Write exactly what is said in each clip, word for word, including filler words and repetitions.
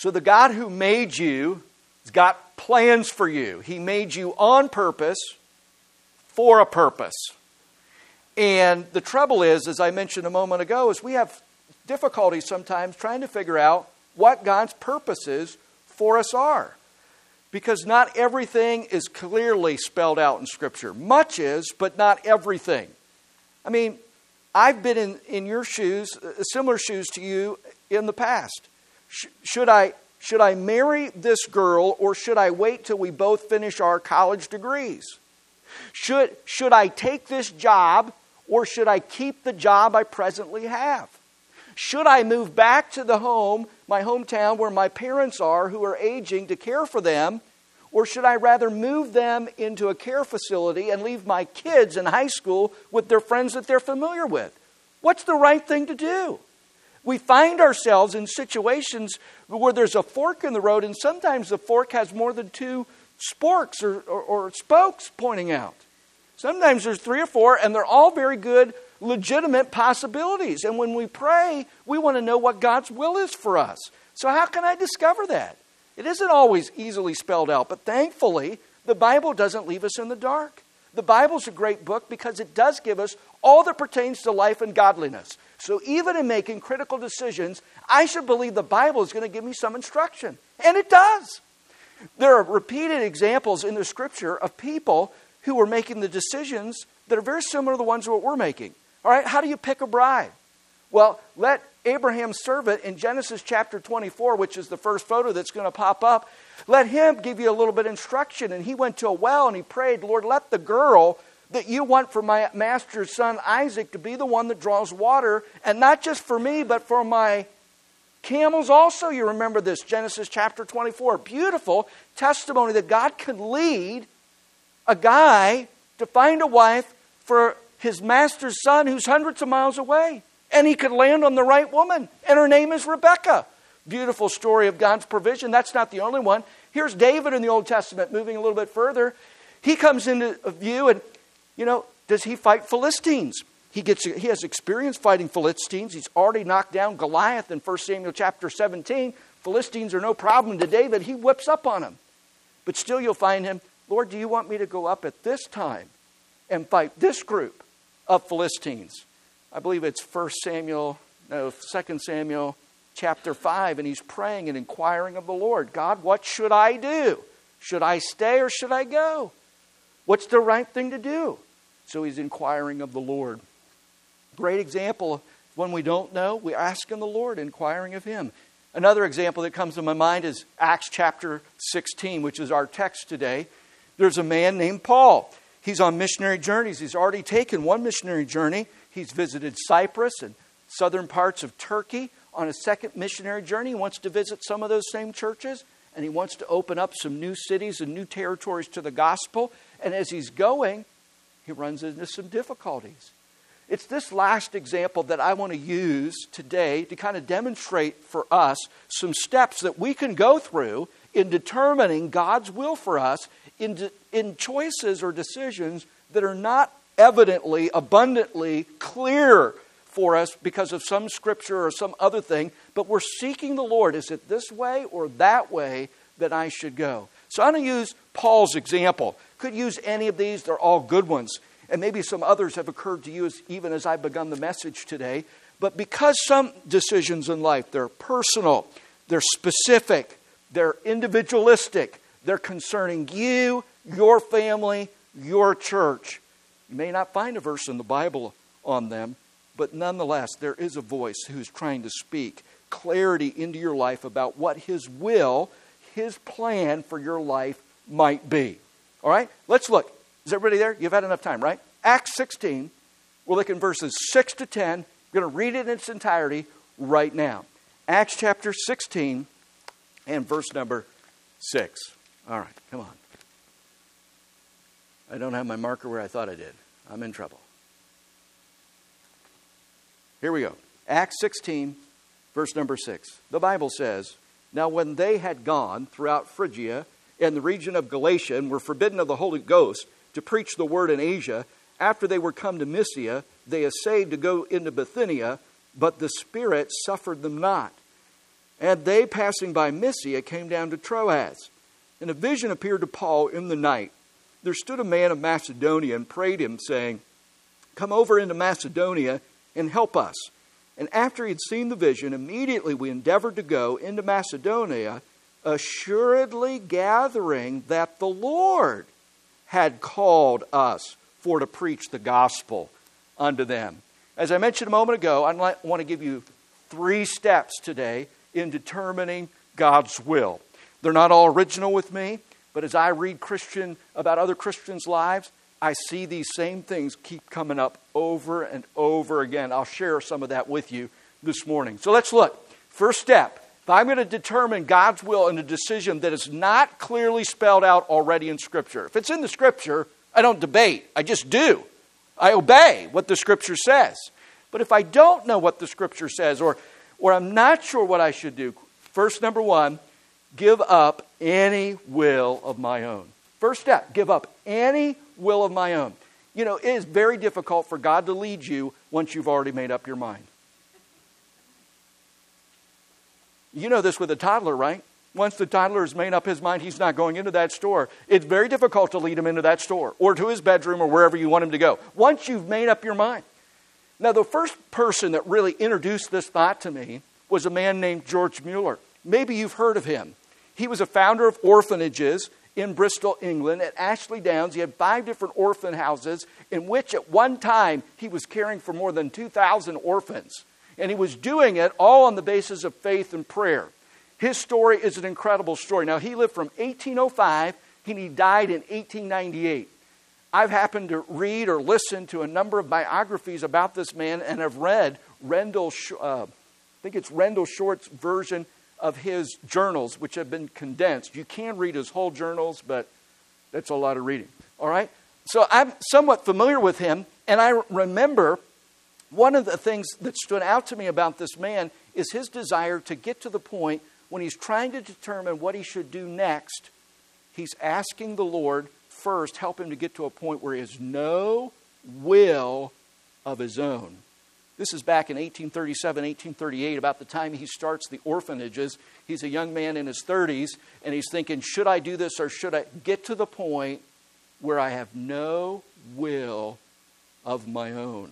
So the God who made you has got plans for you. He made you on purpose for a purpose. And the trouble is, as I mentioned a moment ago, is we have difficulty sometimes trying to figure out what God's purposes for us are. Because not everything is clearly spelled out in Scripture. Much is, but not everything. I mean, I've been in, in your shoes, similar shoes to you in the past. Sh- should I should I marry this girl, or should I wait till we both finish our college degrees? Should should I take this job, or should I keep the job I presently have? Should I move back to the home, my hometown, where my parents are, who are aging, to care for them? Or should I rather move them into a care facility and leave my kids in high school with their friends that they're familiar with? What's the right thing to do? We find ourselves in situations where there's a fork in the road, and sometimes the fork has more than two sporks or, or, or spokes pointing out. Sometimes there's three or four, and they're all very good, legitimate possibilities. And when we pray, we want to know what God's will is for us. So how can I discover that? It isn't always easily spelled out, but thankfully, the Bible doesn't leave us in the dark. The Bible's a great book because it does give us all that pertains to life and godliness. So even in making critical decisions, I should believe the Bible is going to give me some instruction. And it does. There are repeated examples in the Scripture of people who were making the decisions that are very similar to the ones that we're making. All right, how do you pick a bride? Well, let Abraham's servant in Genesis chapter twenty-four, which is the first photo that's going to pop up, let him give you a little bit of instruction. And he went to a well and he prayed, Lord, let the girl that you want for my master's son Isaac to be the one that draws water, and not just for me, but for my camels also. You remember this, Genesis chapter twenty-four. Beautiful testimony that God can lead a guy to find a wife for his master's son who's hundreds of miles away. And he could land on the right woman. And her name is Rebecca. Beautiful story of God's provision. That's not the only one. Here's David in the Old Testament, moving a little bit further. He comes into view and, you know, does he fight Philistines? He gets he has experience fighting Philistines. He's already knocked down Goliath in First Samuel chapter seventeen. Philistines are no problem to David. He whips up on them. But still you'll find him, Lord, do you want me to go up at this time and fight this group of Philistines? I believe it's First Samuel, no, Second Samuel chapter five, and he's praying and inquiring of the Lord. God, what should I do? Should I stay or should I go? What's the right thing to do? So he's inquiring of the Lord. Great example. When we don't know, we ask in the Lord, inquiring of Him. Another example that comes to my mind is Acts chapter sixteen, which is our text today. There's a man named Paul. He's on missionary journeys. He's already taken one missionary journey. He's visited Cyprus and southern parts of Turkey. On a second missionary journey, he wants to visit some of those same churches, and he wants to open up some new cities and new territories to the gospel. And as he's going, he runs into some difficulties. It's this last example that I want to use today to kind of demonstrate for us some steps that we can go through in determining God's will for us in, de- in choices or decisions that are not evidently, abundantly clear for us because of some scripture or some other thing, but we're seeking the Lord. Is it this way or that way that I should go? So I'm going to use Paul's example. Could use any of these. They're all good ones. And maybe some others have occurred to you as, even as I've begun the message today. But because some decisions in life, they're personal, they're specific, they're individualistic, they're concerning you, your family, your church. You may not find a verse in the Bible on them, but nonetheless, there is a voice who's trying to speak clarity into your life about what His will, His plan for your life might be. All right? Let's look. Is everybody there? You've had enough time, right? Acts sixteen. We're looking verses six to ten. We're going to read it in its entirety right now. Acts chapter sixteen and verse number six. All right, come on. I don't have my marker where I thought I did. I'm in trouble. Here we go. Acts sixteen, verse number six. The Bible says, Now when they had gone throughout Phrygia and the region of Galatia and were forbidden of the Holy Ghost to preach the word in Asia, after they were come to Mysia, they essayed to go into Bithynia, but the Spirit suffered them not. And they, passing by Mysia, came down to Troas. And a vision appeared to Paul in the night. There stood a man of Macedonia and prayed him, saying, "Come over into Macedonia and help us." And after he had seen the vision, immediately we endeavored to go into Macedonia, assuredly gathering that the Lord had called us for to preach the gospel unto them. As I mentioned a moment ago, I want to give you three steps today in determining God's will. They're not all original with me, but as I read Christian about other Christians' lives, I see these same things keep coming up over and over again. I'll share some of that with you this morning. So let's look. First step, if I'm going to determine God's will in a decision that is not clearly spelled out already in Scripture. If it's in the Scripture, I don't debate. I just do. I obey what the Scripture says. But if I don't know what the Scripture says, or, or I'm not sure what I should do, first, number one, give up any will of my own. First step, give up any will of my own. You know, it is very difficult for God to lead you once you've already made up your mind. You know this with a toddler, right? Once the toddler has made up his mind, he's not going into that store. It's very difficult to lead him into that store or to his bedroom or wherever you want him to go. Once you've made up your mind. Now, the first person that really introduced this thought to me was a man named George Mueller. Maybe you've heard of him. He was a founder of orphanages in Bristol, England. At Ashley Downs, he had five different orphan houses in which at one time he was caring for more than two thousand orphans. And he was doing it all on the basis of faith and prayer. His story is an incredible story. Now, he lived from eighteen oh five and he died in eighteen ninety-eight. I've happened to read or listen to a number of biographies about this man and have read Rendell, uh, I think it's Rendell Short's version of his journals, which have been condensed. You can read his whole journals, but that's a lot of reading. All right? So I'm somewhat familiar with him, and I remember one of the things that stood out to me about this man is his desire to get to the point when he's trying to determine what he should do next. He's asking the Lord first, help him to get to a point where he has no will of his own. This is back in eighteen thirty-seven, eighteen thirty-eight, about the time he starts the orphanages. He's a young man in his thirties, and he's thinking, should I do this or should I get to the point where I have no will of my own?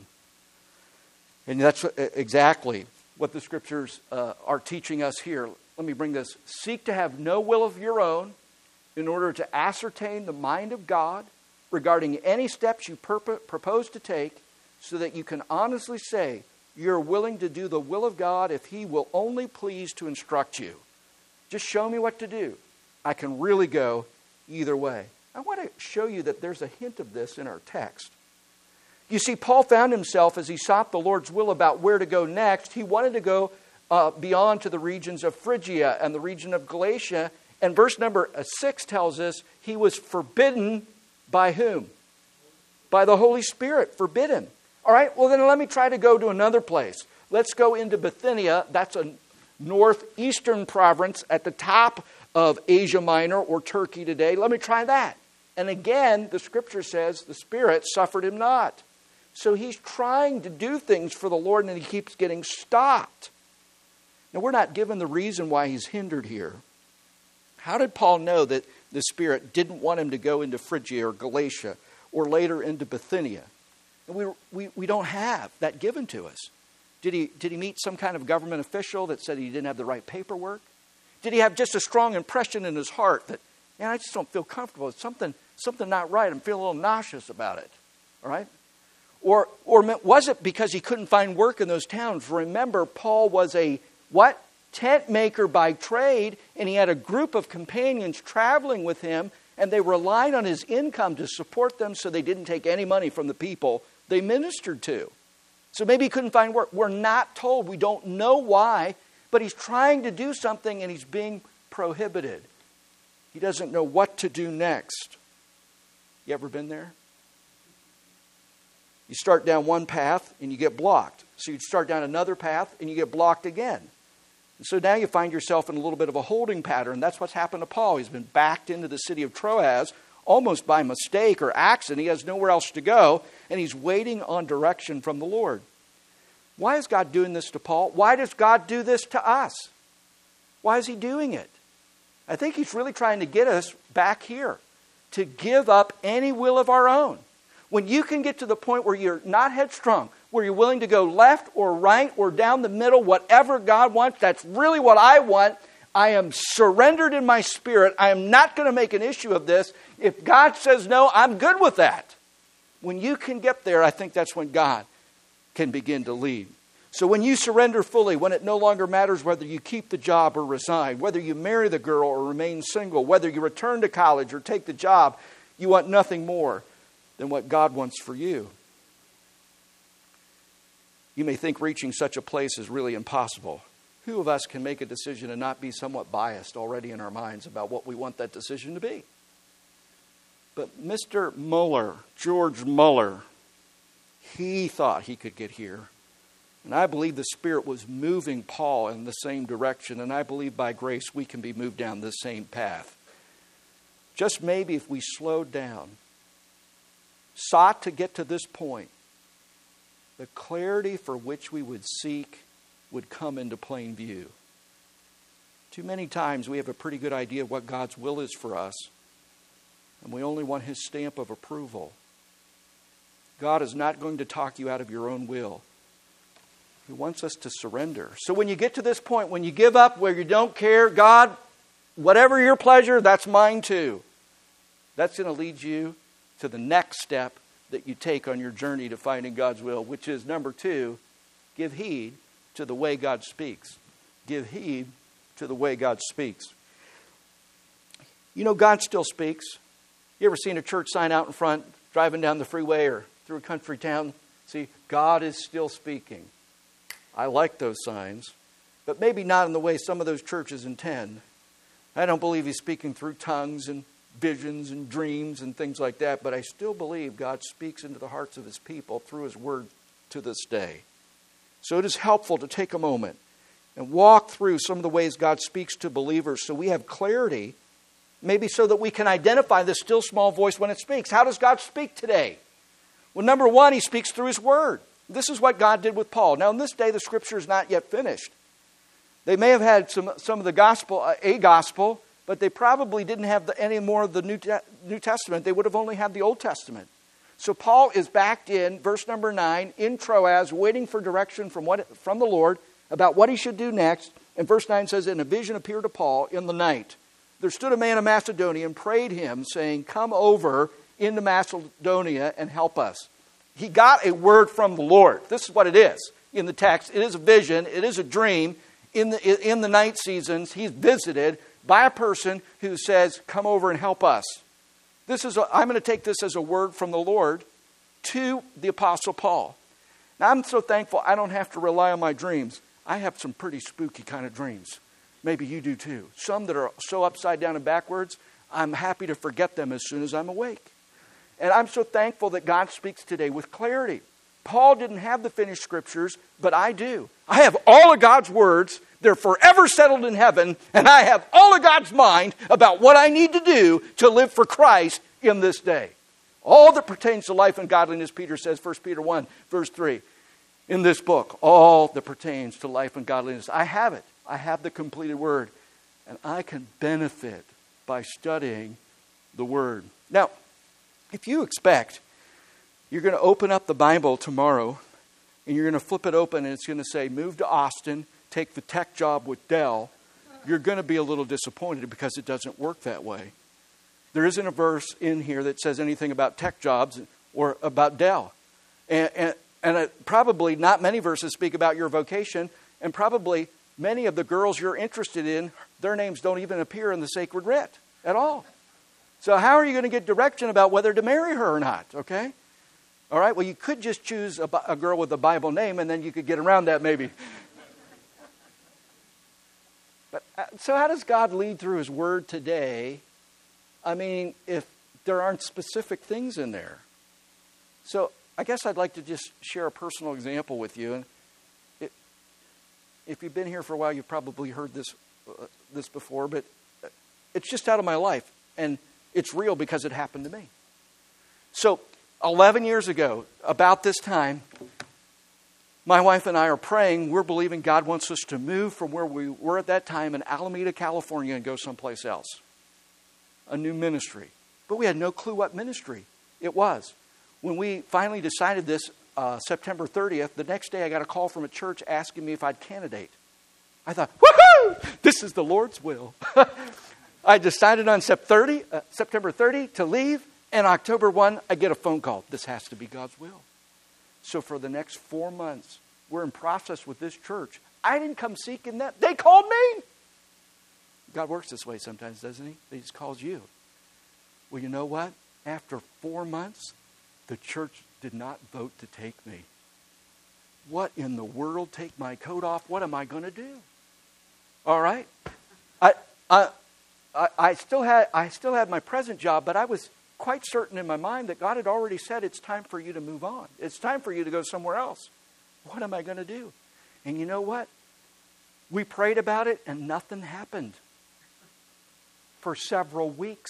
And that's exactly what the Scriptures uh, are teaching us here. Let me bring this. Seek to have no will of your own in order to ascertain the mind of God regarding any steps you purpose, propose to take, so that you can honestly say you're willing to do the will of God if He will only please to instruct you. Just show me what to do. I can really go either way. I want to show you that there's a hint of this in our text. You see, Paul found himself, as he sought the Lord's will about where to go next, he wanted to go uh, beyond to the regions of Phrygia and the region of Galatia. And verse number six tells us he was forbidden by whom? By the Holy Spirit, forbidden. All right, well then let me try to go to another place. Let's go into Bithynia. That's a northeastern province at the top of Asia Minor or Turkey today. Let me try that. And again, the Scripture says the Spirit suffered him not. So he's trying to do things for the Lord and he keeps getting stopped. Now we're not given the reason why he's hindered here. How did Paul know that the Spirit didn't want him to go into Phrygia or Galatia or later into Bithynia? And we, we, we don't have that given to us. Did he, did he meet some kind of government official that said he didn't have the right paperwork? Did he have just a strong impression in his heart that, man, I just don't feel comfortable. It's something, something not right. I'm feeling a little nauseous about it. All right? Or, or was it because he couldn't find work in those towns? Remember, Paul was a, what? Tent maker by trade, and he had a group of companions traveling with him, and they relied on his income to support them so they didn't take any money from the people they ministered to. So maybe he couldn't find work. We're not told. We don't know why, but he's trying to do something and he's being prohibited. He doesn't know what to do next. You ever been there? You start down one path and you get blocked. So you start down another path and you get blocked again. And so now you find yourself in a little bit of a holding pattern. That's what's happened to Paul. He's been backed into the city of Troas almost by mistake or accident. He has nowhere else to go, and he's waiting on direction from the Lord. Why is God doing this to Paul? Why does God do this to us? Why is he doing it? I think he's really trying to get us back here, to give up any will of our own. When you can get to the point where you're not headstrong, where you're willing to go left or right or down the middle, whatever God wants, that's really what I want. I am surrendered in my spirit. I am not going to make an issue of this. If God says no, I'm good with that. When you can get there, I think that's when God can begin to lead. So when you surrender fully, when it no longer matters whether you keep the job or resign, whether you marry the girl or remain single, whether you return to college or take the job, you want nothing more than what God wants for you. You may think reaching such a place is really impossible. Who of us can make a decision and not be somewhat biased already in our minds about what we want that decision to be? But Mister Mueller, George Mueller, he thought he could get here. And I believe the Spirit was moving Paul in the same direction. And I believe by grace we can be moved down the same path. Just maybe if we slowed down, sought to get to this point, the clarity for which we would seek would come into plain view. Too many times we have a pretty good idea of what God's will is for us, and we only want His stamp of approval. God is not going to talk you out of your own will. He wants us to surrender. So when you get to this point, when you give up, where you don't care, God, whatever your pleasure, that's mine too. That's going to lead you to the next step that you take on your journey to finding God's will, which is number two, give heed to the way God speaks. Give heed to the way God speaks. You know, God still speaks. You ever seen a church sign out in front, driving down the freeway or through a country town? See, God is still speaking. I like those signs, but maybe not in the way some of those churches intend. I don't believe He's speaking through tongues and visions and dreams and things like that, but I still believe God speaks into the hearts of His people through His Word to this day. So it is helpful to take a moment and walk through some of the ways God speaks to believers so we have clarity, maybe so that we can identify the still small voice when it speaks. How does God speak today? Well, number one, He speaks through His Word. This is what God did with Paul. Now, in this day, the Scripture is not yet finished. They may have had some, some of the gospel, a gospel, but they probably didn't have the, any more of the New, New Testament. They would have only had the Old Testament. So Paul is backed in, verse number nine, in Troas, waiting for direction from what from the Lord about what he should do next. And verse nine says, and a vision appeared to Paul in the night. There stood a man of Macedonia and prayed him, saying, come over into Macedonia and help us. He got a word from the Lord. This is what it is in the text. It is a vision. It is a dream. In the, in the night seasons, he's visited by a person who says, come over and help us. This is a, I'm going to take this as a word from the Lord to the Apostle Paul. Now, I'm so thankful I don't have to rely on my dreams. I have some pretty spooky kind of dreams. Maybe you do too. Some that are so upside down and backwards, I'm happy to forget them as soon as I'm awake. And I'm so thankful that God speaks today with clarity. Paul didn't have the finished Scriptures, but I do. I have all of God's words. They're forever settled in heaven, and I have all of God's mind about what I need to do to live for Christ in this day. All that pertains to life and godliness, Peter says, First Peter one, verse three, in this book, all that pertains to life and godliness. I have it. I have the completed Word, and I can benefit by studying the Word. Now, if you expect you're going to open up the Bible tomorrow, and you're going to flip it open, and it's going to say, move to Austin, take the tech job with Dell, you're going to be a little disappointed because it doesn't work that way. There isn't a verse in here that says anything about tech jobs or about Dell. And, and, and it, probably not many verses speak about your vocation, and probably many of the girls you're interested in, their names don't even appear in the sacred writ at all. So how are you going to get direction about whether to marry her or not, okay? All right, well, you could just choose a, a girl with a Bible name, and then you could get around that maybe. But so how does God lead through His Word today? I mean, if there aren't specific things in there. So I guess I'd like to just share a personal example with you. And it, if you've been here for a while, you've probably heard this uh, this before, but it's just out of my life. And it's real because it happened to me. So eleven years ago, about this time, my wife and I are praying. We're believing God wants us to move from where we were at that time in Alameda, California, and go someplace else. A new ministry. But we had no clue what ministry it was. When we finally decided this, uh, September thirtieth, the next day I got a call from a church asking me if I'd candidate. I thought, woohoo! This is the Lord's will. I decided on September thirtieth to leave, and October first, I get a phone call. This has to be God's will. So for the next four months, we're in process with this church. I didn't come seeking them. They called me. God works this way sometimes, doesn't he? He just calls you. Well, you know what? After four months, the church did not vote to take me. What in the world? Take my coat off? What am I going to do? All right. I, I, I, I still had, I still had my present job, but I was quite certain in my mind that God had already said it's time for you to move on. It's time for you to go somewhere else. What am I going to do? And you know what? We prayed about it and nothing happened for several weeks.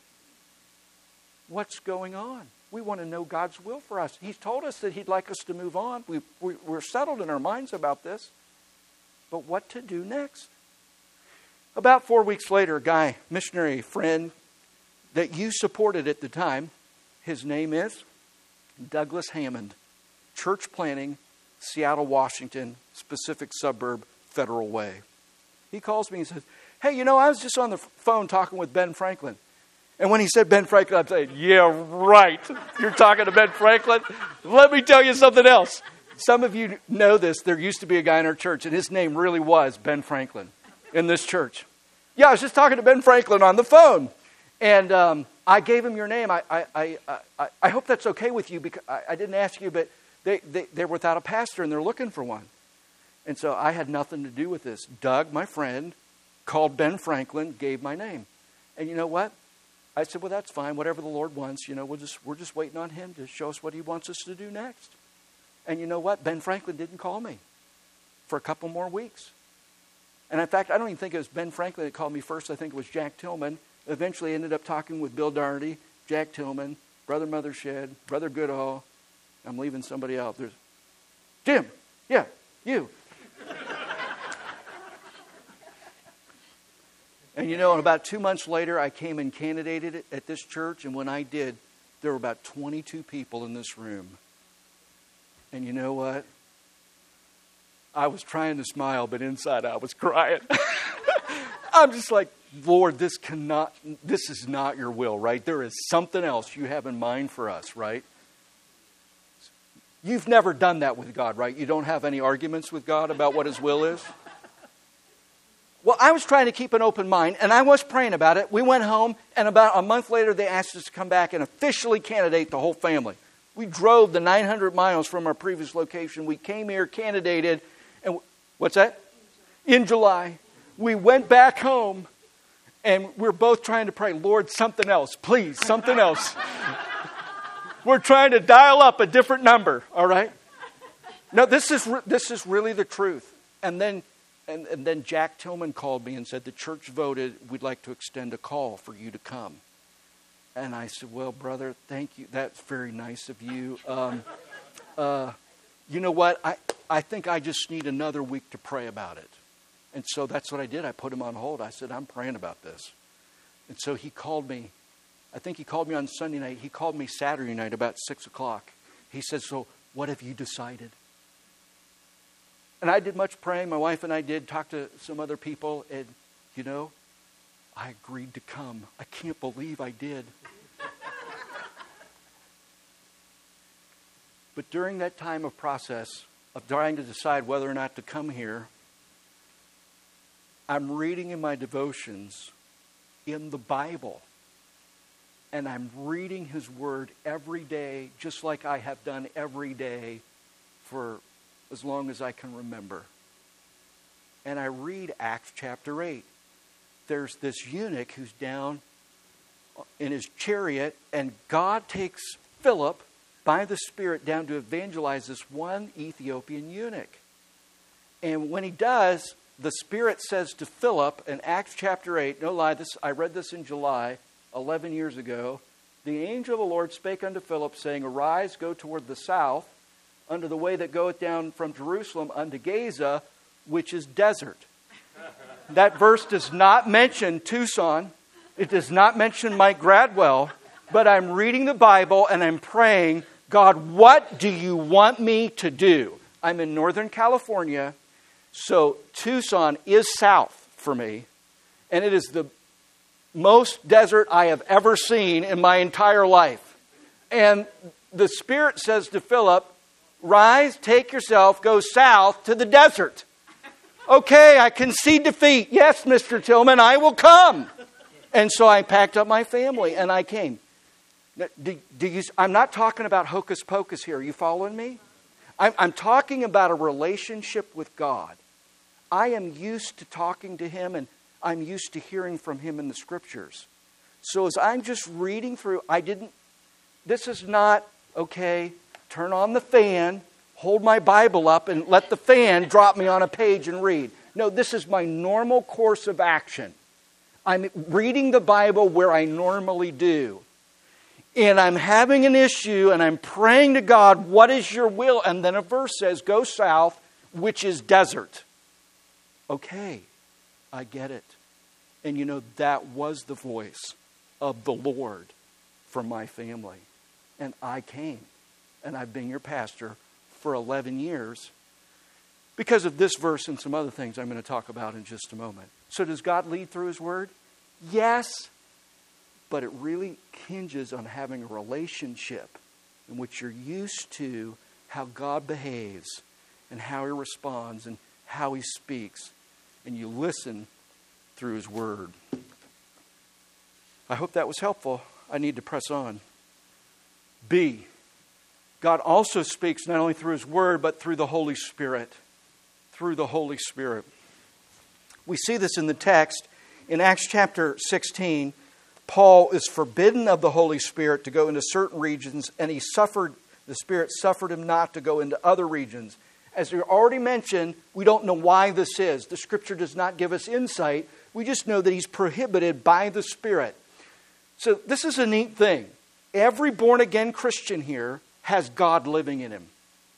What's going on? We want to know God's will for us. He's told us that He'd like us to move on. We, we, we're settled in our minds about this. But what to do next? About four weeks later, a guy, missionary friend, that you supported at the time, his name is Douglas Hammond, church planting, Seattle, Washington, specific suburb, Federal Way. He calls me and says, hey, you know, I was just on the phone talking with Ben Franklin. And when he said Ben Franklin, I'm saying, yeah, right. You're talking to Ben Franklin? Let me tell you something else. Some of you know this. There used to be a guy in our church, and his name really was Ben Franklin in this church. Yeah, I was just talking to Ben Franklin on the phone. And um, I gave him your name. I, I, I, I, I hope that's okay with you, because I, I didn't ask you, but they, they, they're without a pastor and they're looking for one. And so I had nothing to do with this. Doug, my friend, called Ben Franklin, gave my name. And you know what? I said, well, that's fine. Whatever the Lord wants, you know, we'll just, we're just waiting on Him to show us what He wants us to do next. And you know what? Ben Franklin didn't call me for a couple more weeks. And in fact, I don't even think it was Ben Franklin that called me first. I think it was Jack Tillman. Eventually ended up talking with Bill Doherty, Jack Tillman, Brother Mothershed, Brother Goodall. I'm leaving somebody out. There's Jim. Yeah, you. And you know, about two months later, I came and candidated at this church. And when I did, there were about twenty-two people in this room. And you know what? I was trying to smile, but inside I was crying. I'm just like, Lord, this cannot, this is not your will, right? There is something else you have in mind for us, right? You've never done that with God, right? You don't have any arguments with God about what His will is? Well, I was trying to keep an open mind, and I was praying about it. We went home, and about a month later, they asked us to come back and officially candidate the whole family. We drove the nine hundred miles from our previous location. We came here, candidated, and what's that? In July. We went back home, and we're both trying to pray, Lord, something else, please, something else. We're trying to dial up a different number, all right? No, this is this is really the truth. And then and, and then Jack Tillman called me and said, the church voted, we'd like to extend a call for you to come. And I said, well, brother, thank you. That's very nice of you. Um, uh, you know what? I, I think I just need another week to pray about it. And so that's what I did. I put him on hold. I said, I'm praying about this. And so he called me. I think he called me on Sunday night. He called me Saturday night about six o'clock. He said, so what have you decided? And I did much praying. My wife and I did talk to some other people. And, you know, I agreed to come. I can't believe I did. But during that time of process of trying to decide whether or not to come here, I'm reading in my devotions in the Bible. And I'm reading His Word every day, just like I have done every day for as long as I can remember. And I read Acts chapter eight. There's this eunuch who's down in his chariot, and God takes Philip by the Spirit down to evangelize this one Ethiopian eunuch. And when he does, the Spirit says to Philip in Acts chapter eight, no lie, this I read this in July, eleven years ago. The angel of the Lord spake unto Philip, saying, arise, go toward the south, unto the way that goeth down from Jerusalem unto Gaza, which is desert. That verse does not mention Tucson. It does not mention Mike Gradwell. But I'm reading the Bible and I'm praying, God, what do you want me to do? I'm in Northern California, so Tucson is south for me. And it is the most desert I have ever seen in my entire life. And the Spirit says to Philip, rise, take yourself, go south to the desert. Okay, I concede defeat. Yes, Mister Tillman, I will come. And so I packed up my family and I came. Do, do you, I'm not talking about hocus pocus here. Are you following me? I'm, I'm talking about a relationship with God. I am used to talking to Him and I'm used to hearing from Him in the Scriptures. So as I'm just reading through, I didn't, this is not, okay, turn on the fan, hold my Bible up and let the fan drop me on a page and read. No, this is my normal course of action. I'm reading the Bible where I normally do. And I'm having an issue and I'm praying to God, what is your will? And then a verse says, go south, which is desert. Okay, I get it. And you know, that was the voice of the Lord for my family. And I came. And I've been your pastor for eleven years because of this verse and some other things I'm going to talk about in just a moment. So does God lead through His Word? Yes. But it really hinges on having a relationship in which you're used to how God behaves and how He responds and how He speaks. And you listen through His Word. I hope that was helpful. I need to press on. B. God also speaks not only through His Word, but through the Holy Spirit. Through the Holy Spirit. We see this in the text. In Acts chapter sixteen, Paul is forbidden of the Holy Spirit to go into certain regions, and he suffered, the Spirit suffered him not to go into other regions. As we already mentioned, we don't know why this is. The Scripture does not give us insight. We just know that he's prohibited by the Spirit. So this is a neat thing. Every born-again Christian here has God living in him.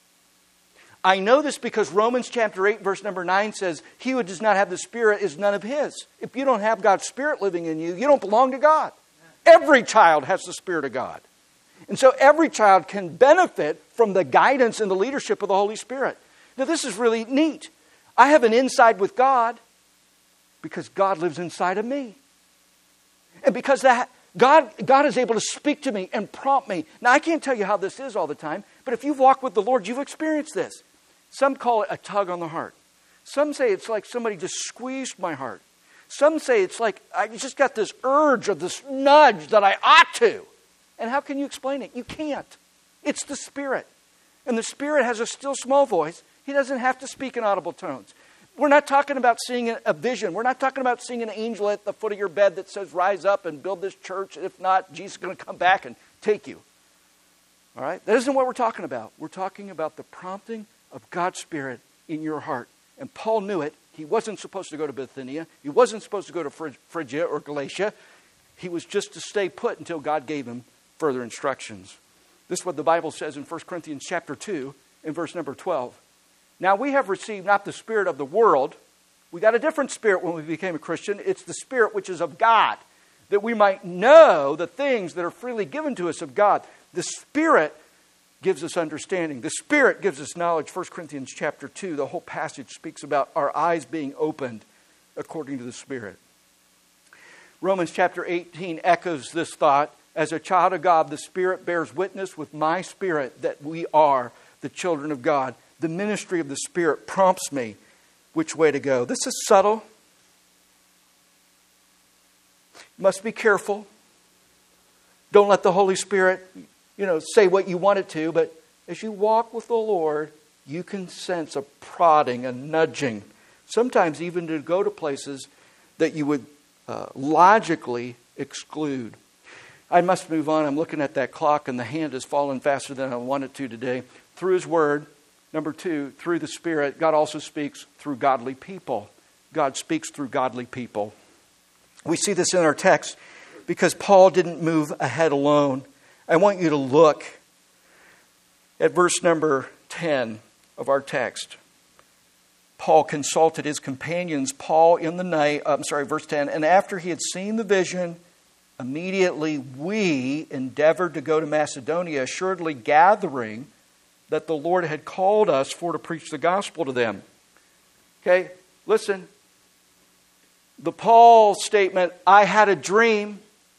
I know this because Romans chapter eight, verse number nine says, he who does not have the Spirit is none of his. If you don't have God's Spirit living in you, you don't belong to God. Every child has the Spirit of God. And so every child can benefit from the guidance and the leadership of the Holy Spirit. Now this is really neat. I have an inside with God because God lives inside of me. And because that God, God is able to speak to me and prompt me. Now I can't tell you how this is all the time, but if you've walked with the Lord, you've experienced this. Some call it a tug on the heart. Some say it's like somebody just squeezed my heart. Some say it's like I just got this urge or this nudge that I ought to. And how can you explain it? You can't. It's the Spirit. And the Spirit has a still small voice. He doesn't have to speak in audible tones. We're not talking about seeing a vision. We're not talking about seeing an angel at the foot of your bed that says, rise up and build this church. If not, Jesus is going to come back and take you. All right? That isn't what we're talking about. We're talking about the prompting of God's Spirit in your heart. And Paul knew it. He wasn't supposed to go to Bithynia. He wasn't supposed to go to Phrygia or Galatia. He was just to stay put until God gave him further instructions. This is what the Bible says in First Corinthians chapter two in verse number twelve. Now we have received not the spirit of the world. We got a different spirit when we became a Christian. It's the Spirit which is of God, that we might know the things that are freely given to us of God. The Spirit gives us understanding. The Spirit gives us knowledge. First Corinthians chapter two, the whole passage speaks about our eyes being opened according to the Spirit. Romans chapter eighteen echoes this thought. As a child of God, the Spirit bears witness with my spirit that we are the children of God. The ministry of the Spirit prompts me which way to go. This is subtle. You must be careful. Don't let the Holy Spirit, you know, say what you want it to. But as you walk with the Lord, you can sense a prodding, a nudging. Sometimes even to go to places that you would uh, logically exclude. I must move on. I'm looking at that clock and the hand has fallen faster than I wanted to today. Through His Word. Number two, through the Spirit. God also speaks through godly people. God speaks through godly people. We see this in our text because Paul didn't move ahead alone. I want you to look at verse number ten of our text. Paul consulted his companions, Paul in the night, I'm sorry, verse ten, and after he had seen the vision, immediately we endeavored to go to Macedonia, assuredly gathering that the Lord had called us for to preach the gospel to them. Okay, listen. The Paul statement, I had a dream,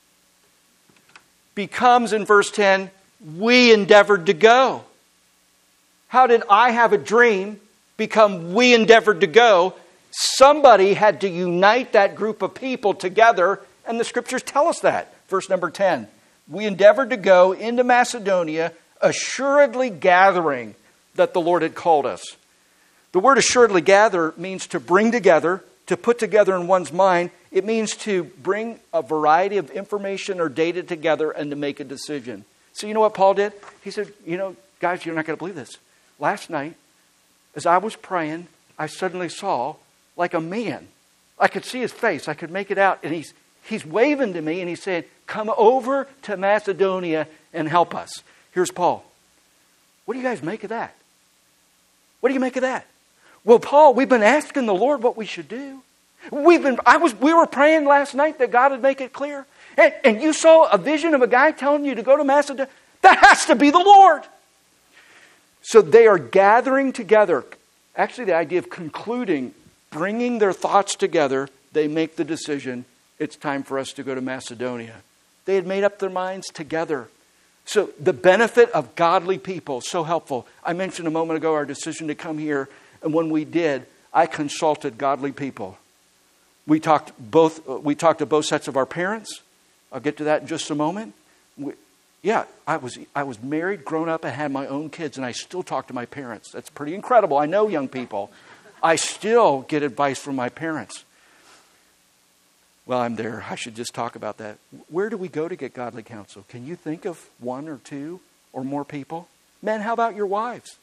becomes in verse ten, we endeavored to go. How did I have a dream become we endeavored to go? Somebody had to unite that group of people together, and the scriptures tell us that. Verse number ten, we endeavored to go into Macedonia, assuredly gathering that the Lord had called us. The word assuredly gather means to bring together, to put together in one's mind. It means to bring a variety of information or data together and to make a decision. So you know what Paul did? He said, you know, guys, you're not going to believe this. Last night, as I was praying, I suddenly saw like a man. I could see his face. I could make it out. And he's he's waving to me and he's saying, come over to Macedonia and help us. Here's Paul. What do you guys make of that? What do you make of that? Well, Paul, we've been asking the Lord what we should do. We've been, I was, we were praying last night that God would make it clear. And, and you saw a vision of a guy telling you to go to Macedonia. That has to be the Lord. So they are gathering together. Actually, the idea of concluding, bringing their thoughts together, they make the decision, it's time for us to go to Macedonia. They had made up their minds together. So the benefit of godly people, so helpful. I mentioned a moment ago our decision to come here. And when we did, I consulted godly people. We talked both. We talked to both sets of our parents. I'll get to that in just a moment. We, yeah, I was I was married, grown up, and had my own kids, and I still talk to my parents. That's pretty incredible. I know young people. I still get advice from my parents. Well, I'm there. I should just talk about that. Where do we go to get godly counsel? Can you think of one or two or more people? Men, how about your wives?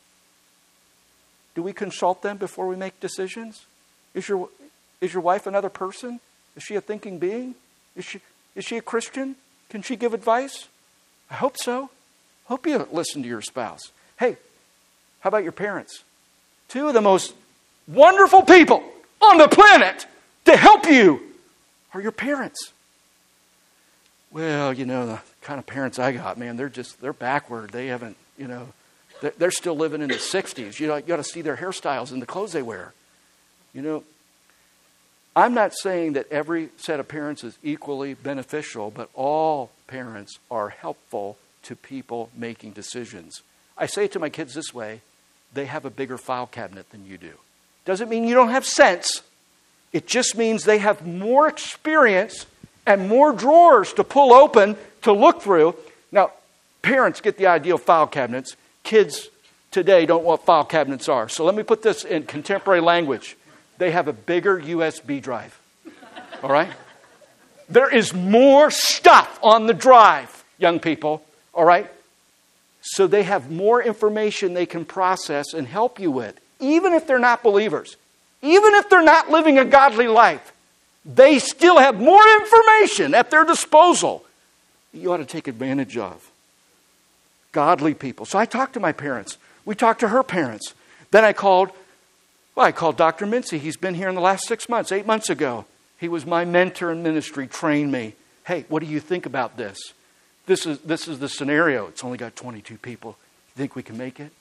Do we consult them before we make decisions? Is your is your wife another person? Is she a thinking being? Is she is she a Christian? Can she give advice? I hope so. Hope you listen to your spouse. Hey, how about your parents? Two of the most wonderful people on the planet to help you are your parents. Well, you know, the kind of parents I got, man, they're just, they're backward. They haven't, you know, they're, they're still living in the sixties. You know, you got to see their hairstyles and the clothes they wear. You know, I'm not saying that every set of parents is equally beneficial, but all parents are helpful to people making decisions. I say it to my kids this way, they have a bigger file cabinet than you do. Doesn't mean you don't have sense. It just means they have more experience and more drawers to pull open to look through. Now, parents get the idea of file cabinets. Kids today don't know what file cabinets are. So let me put this in contemporary language. They have a bigger U S B drive. All right? There is more stuff on the drive, young people. All right? So they have more information they can process and help you with, even if they're not believers. Even if they're not living a godly life, they still have more information at their disposal you ought to take advantage of. Godly people. So I talked to my parents. We talked to her parents. Then I called, well, I called Doctor Mincy. He's been here in the last six months, eight months ago. He was my mentor in ministry, trained me. Hey, what do you think about this? This is this is the scenario. It's only got twenty-two people. You think we can make it?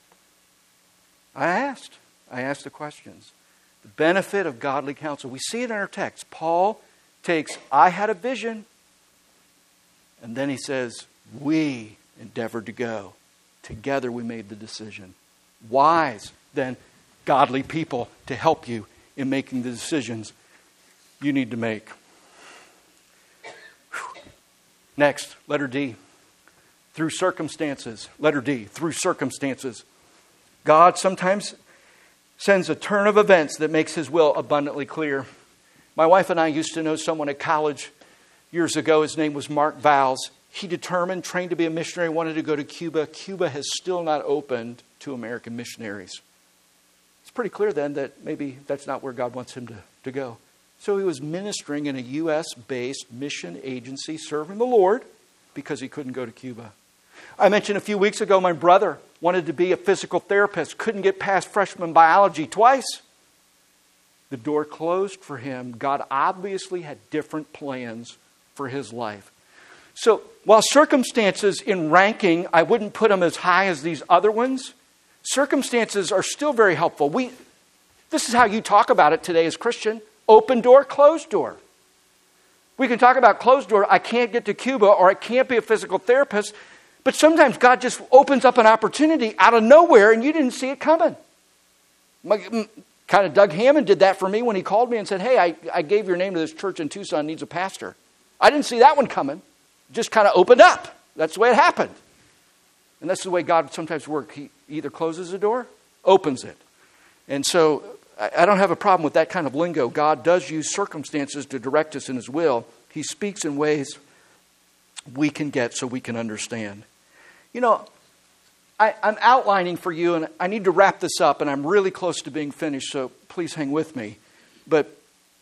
I asked. I asked the questions. The benefit of godly counsel. We see it in our text. Paul takes, I had a vision. And then he says, we endeavored to go. Together we made the decision. Wise, then, godly people to help you in making the decisions you need to make. Whew. Next, letter D. Through circumstances. Letter D. Through circumstances. God sometimes sends a turn of events that makes His will abundantly clear. My wife and I used to know someone at college years ago. His name was Mark Vowles. He determined, trained to be a missionary, wanted to go to Cuba. Cuba has still not opened to American missionaries. It's pretty clear then that maybe that's not where God wants him to, to go. So he was ministering in a U S-based mission agency, serving the Lord, because he couldn't go to Cuba. I mentioned a few weeks ago my brother wanted to be a physical therapist, couldn't get past freshman biology twice. The door closed for him. God obviously had different plans for his life. So while circumstances in ranking, I wouldn't put them as high as these other ones, circumstances are still very helpful. We, this is how you talk about it today as Christian. Open door, closed door. We can talk about closed door. I can't get to Cuba or I can't be a physical therapist. But sometimes God just opens up an opportunity out of nowhere and you didn't see it coming. Kind of Doug Hammond did that for me when he called me and said, hey, I, I gave your name to this church in Tucson, needs a pastor. I didn't see that one coming. Just kind of opened up. That's the way it happened. And that's the way God sometimes works. He either closes the door, opens it. And so I, I don't have a problem with that kind of lingo. God does use circumstances to direct us in His will. He speaks in ways we can get so we can understand. You know, I, I'm outlining for you, and I need to wrap this up, and I'm really close to being finished, so please hang with me. But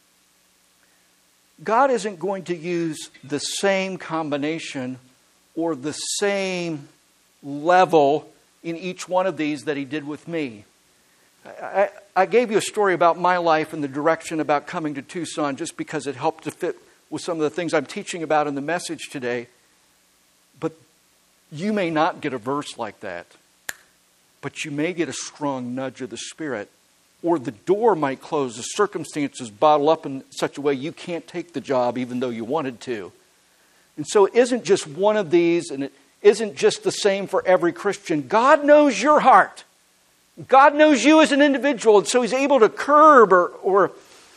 God isn't going to use the same combination or the same level in each one of these that He did with me. I, I gave you a story about my life and the direction about coming to Tucson just because it helped to fit with some of the things I'm teaching about in the message today. But you may not get a verse like that, but you may get a strong nudge of the Spirit. Or the door might close, the circumstances bottle up in such a way you can't take the job even though you wanted to. And so it isn't just one of these, and it isn't just the same for every Christian. God knows your heart. God knows you as an individual, and so He's able to curb or, or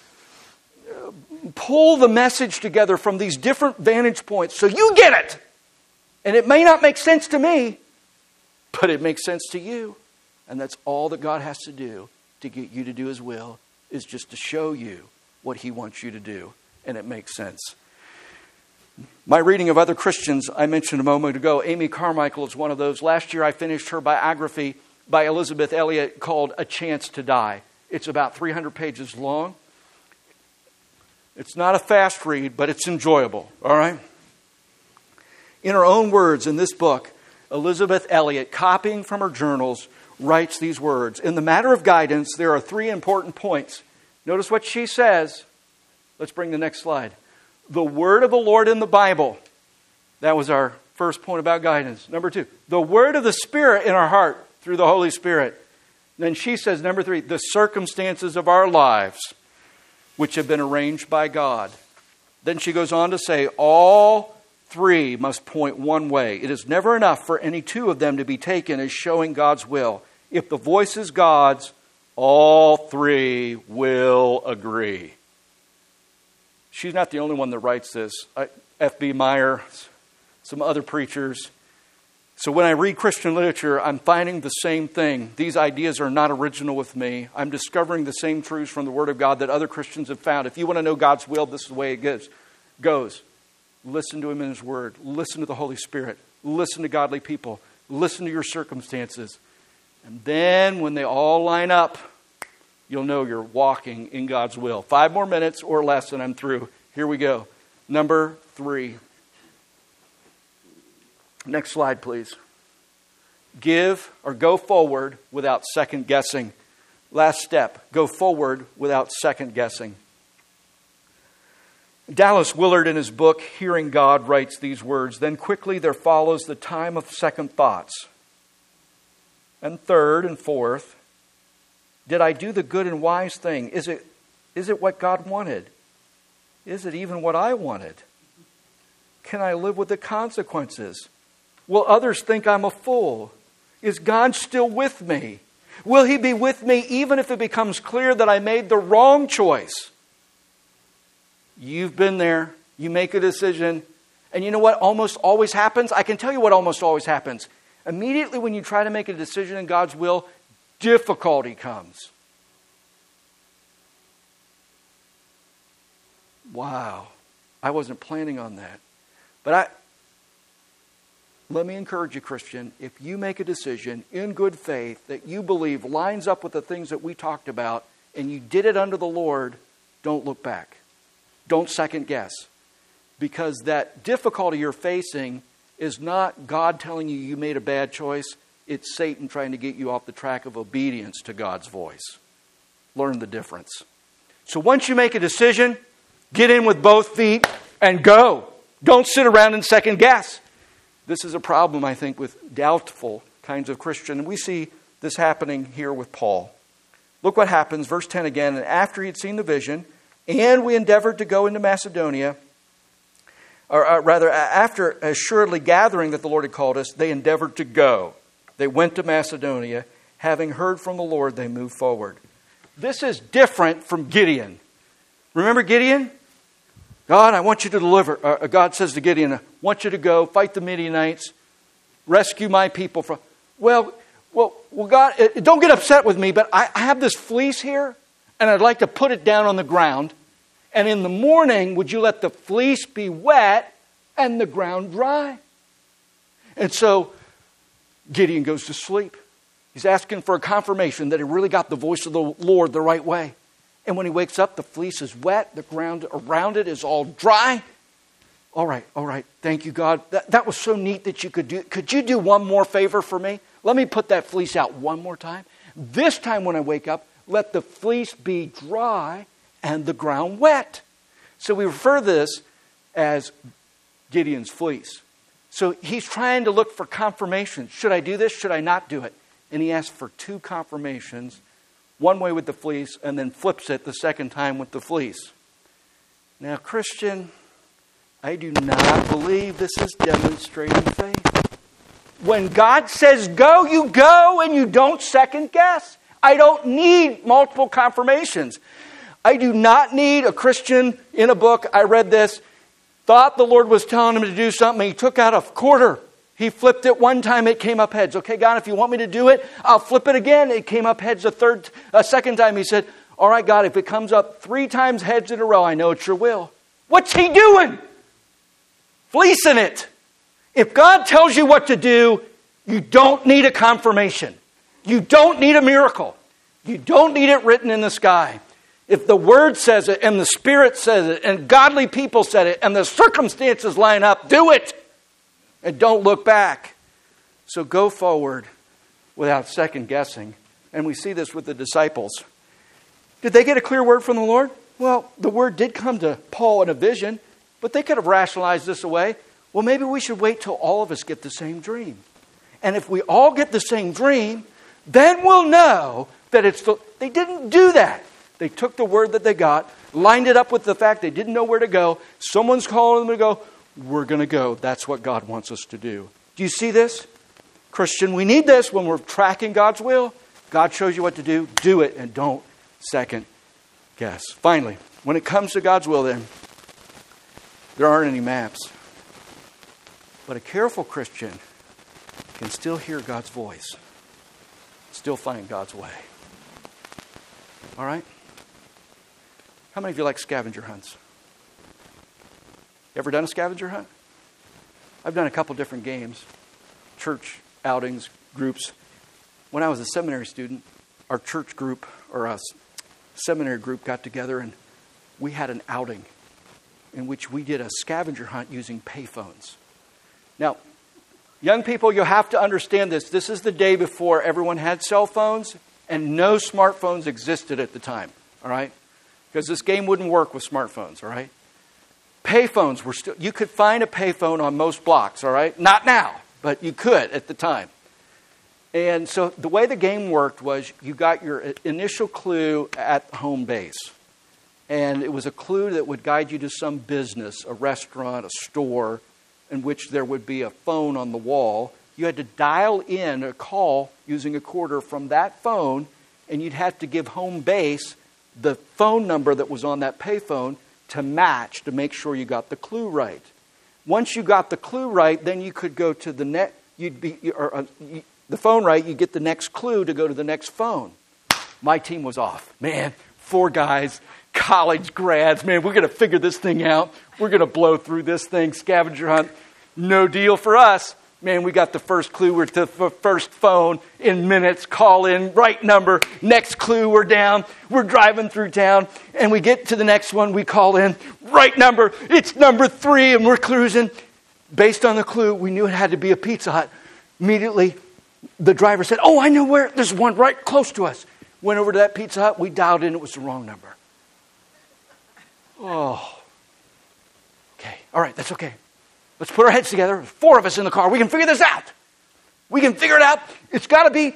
pull the message together from these different vantage points so you get it. And it may not make sense to me, but it makes sense to you. And that's all that God has to do to get you to do His will, is just to show you what He wants you to do. And it makes sense. My reading of other Christians, I mentioned a moment ago, Amy Carmichael is one of those. Last year I finished her biography by Elisabeth Elliot called A Chance to Die. It's about three hundred pages long. It's not a fast read, but it's enjoyable. All right? In her own words in this book, Elisabeth Elliot, copying from her journals, writes these words. In the matter of guidance, there are three important points. Notice what she says. Let's bring the next slide. The word of the Lord in the Bible. That was our first point about guidance. Number two, the word of the Spirit in our heart through the Holy Spirit. Then she says, number three, the circumstances of our lives, which have been arranged by God. Then she goes on to say, all three must point one way. It is never enough for any two of them to be taken as showing God's will. If the voice is God's, all three will agree. She's not the only one that writes this. F B Meyer, some other preachers. So when I read Christian literature, I'm finding the same thing. These ideas are not original with me. I'm discovering the same truths from the Word of God that other Christians have found. If you want to know God's will, this is the way it goes. Listen to Him in His Word. Listen to the Holy Spirit. Listen to godly people. Listen to your circumstances. And then when they all line up, you'll know you're walking in God's will. Five more minutes or less and I'm through. Here we go. Number three. Next slide, please. Give or go forward without second guessing. Last step. Go forward without second guessing. Dallas Willard in his book, Hearing God, writes these words. Then quickly there follows the time of second thoughts. And third and fourth, did I do the good and wise thing? Is it, is it what God wanted? Is it even what I wanted? Can I live with the consequences? Will others think I'm a fool? Is God still with me? Will He be with me even if it becomes clear that I made the wrong choice? You've been there. You make a decision. And you know what almost always happens? I can tell you what almost always happens. Immediately when you try to make a decision in God's will, difficulty comes. Wow. I wasn't planning on that. But I, let me encourage you, Christian, if you make a decision in good faith that you believe lines up with the things that we talked about, and you did it under the Lord, don't look back. Don't second guess. Because that difficulty you're facing is not God telling you you made a bad choice. It's Satan trying to get you off the track of obedience to God's voice. Learn the difference. So once you make a decision, get in with both feet and go. Don't sit around and second guess. This is a problem, I think, with doubtful kinds of Christian. And we see this happening here with Paul. Look what happens, verse ten again. And after he had seen the vision, and we endeavored to go into Macedonia, or uh, rather, after assuredly gathering that the Lord had called us, they endeavored to go. They went to Macedonia. Having heard from the Lord, they moved forward. This is different from Gideon. Remember Gideon? God, I want you to deliver. Uh, God says to Gideon, I want you to go fight the Midianites, rescue my people from... Well, well, well, God, uh, don't get upset with me, but I, I have this fleece here, and I'd like to put it down on the ground. And in the morning, would you let the fleece be wet and the ground dry? And so Gideon goes to sleep. He's asking for a confirmation that he really got the voice of the Lord the right way. And when he wakes up, the fleece is wet. The ground around it is all dry. All right, all right. Thank you, God. That, that was so neat that you could do. Could you do one more favor for me? Let me put that fleece out one more time. This time when I wake up, let the fleece be dry and the ground wet. So we refer to this as Gideon's fleece. So he's trying to look for confirmation. Should I do this? Should I not do it? And he asks for two confirmations. One way with the fleece, and then flips it the second time with the fleece. Now, Christian, I do not believe this is demonstrating faith. When God says go, you go, and you don't second guess. I don't need multiple confirmations. I do not need a Christian in a book. I read this, thought the Lord was telling him to do something. He took out a quarter. He flipped it one time, it came up heads. Okay, God, if you want me to do it, I'll flip it again. It came up heads a third, a second time. He said, all right, God, if it comes up three times heads in a row, I know it's your will. What's he doing? Fleecing it. If God tells you what to do, you don't need a confirmation. You don't need a miracle. You don't need it written in the sky. If the Word says it, and the Spirit says it, and godly people said it, and the circumstances line up, do it. And don't look back. So go forward without second guessing. And we see this with the disciples. Did they get a clear word from the Lord? Well, the word did come to Paul in a vision, but they could have rationalized this away. Well, maybe we should wait till all of us get the same dream. And if we all get the same dream, then we'll know that it's the... They didn't do that. They took the word that they got, lined it up with the fact they didn't know where to go. Someone's calling them to go. We're going to go. That's what God wants us to do. Do you see this? Christian, we need this when we're tracking God's will. God shows you what to do. Do it and don't second guess. Finally, when it comes to God's will then, there aren't any maps. But a careful Christian can still hear God's voice. Still find God's way. All right? How many of you like scavenger hunts? You ever done a scavenger hunt? I've done a couple different games, church outings, groups. When I was a seminary student, our church group, or a seminary group got together and we had an outing in which we did a scavenger hunt using payphones. Now, young people, you have to understand this. This is the day before everyone had cell phones and no smartphones existed at the time, all right? Because this game wouldn't work with smartphones, all right? Payphones were still, you could find a payphone on most blocks, all right? Not now, but you could at the time. And so the way the game worked was you got your initial clue at home base. And it was a clue that would guide you to some business, a restaurant, a store, in which there would be a phone on the wall. You had to dial in a call using a quarter from that phone, and you'd have to give home base the phone number that was on that payphone to match, to make sure you got the clue right. Once you got the clue right, then you could go to the next, you'd be, or uh, you, the phone right, you get the next clue to go to the next phone. My team was off. Man, four guys, college grads. Man, we're going to figure this thing out. We're going to blow through this thing. Scavenger hunt, no deal for us. Man, we got the first clue. We're to the first phone in minutes. Call in, right number. Next clue, we're down. We're driving through town. And we get to the next one. We call in, right number. It's number three, and we're cruising. Based on the clue, we knew it had to be a Pizza Hut. Immediately, the driver said, oh, I know where. There's one right close to us. Went over to that Pizza Hut. We dialed in. It was the wrong number. Oh. Okay. All right. That's okay. Let's put our heads together. Four of us in the car. We can figure this out. We can figure it out. It's got to be.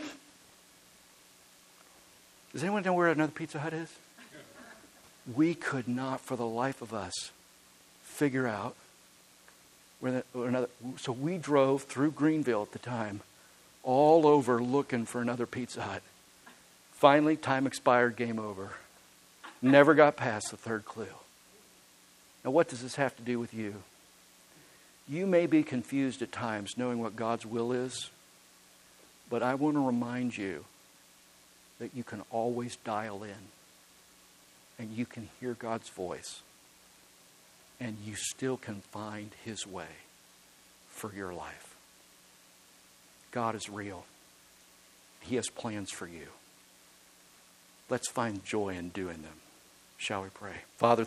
Does anyone know where another Pizza Hut is? We could not, for the life of us, figure out where the, or another. So we drove through Greenville at the time, all over looking for another Pizza Hut. Finally, time expired, game over. Never got past the third clue. Now, what does this have to do with you? You may be confused at times knowing what God's will is, but I want to remind you that you can always dial in and you can hear God's voice and you still can find His way for your life. God is real. He has plans for you. Let's find joy in doing them. Shall we pray? Father,